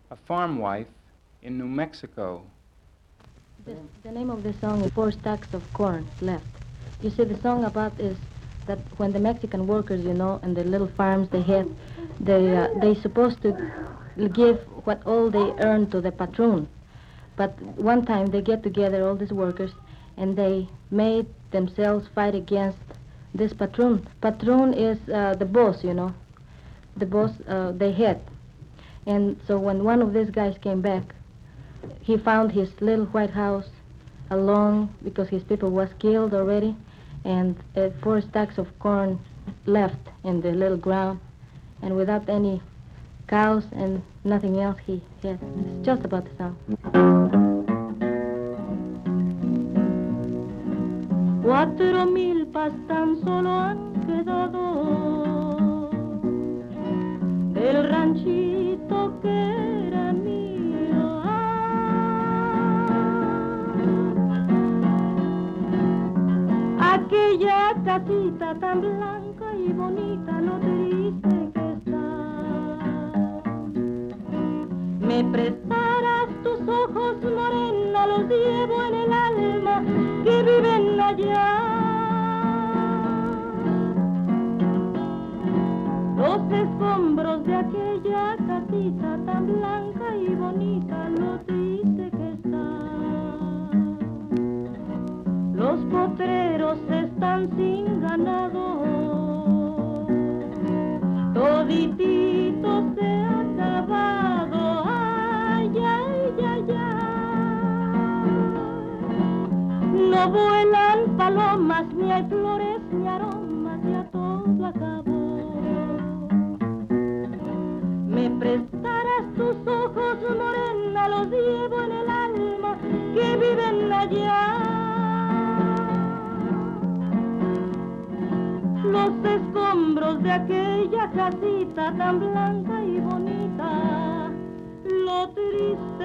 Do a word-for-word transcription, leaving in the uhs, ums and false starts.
a farm wife in New Mexico. The, the name of the song is Four Stacks of Corn Left. You see, the song about is that when the Mexican workers, you know, and the little farms they have, they uh, they supposed to give what all they earn to the patron. But one time they get together, all these workers, and they made themselves fight against this patron. Patron is uh, the boss, you know, the boss, uh, the head. And so when one of these guys came back, he found his little white house alone because his people was killed already, and uh, four stacks of corn left in the little ground, and without any cows and nothing else he had. It's just about the song. Cuatro milpas tan solo han quedado del ranchito que era mío. Ah, aquella casita tan blanca y bonita, lo triste que está. Me prestarás tus ojos, morena, los llevo en el alma, que viven allá. Los escombros de aquella casita tan blanca y bonita, lo triste que está. Los potreros están sin ganado, toditito se ha acabado. Ay, ay, ay, ay. No vuelan palomas, ni hay flores, ni aromas, ya todo acabó. Me prestarás tus ojos, morena, los llevo en el alma, que viven allá. Los escombros de aquella casita tan blanca y bonita, lo triste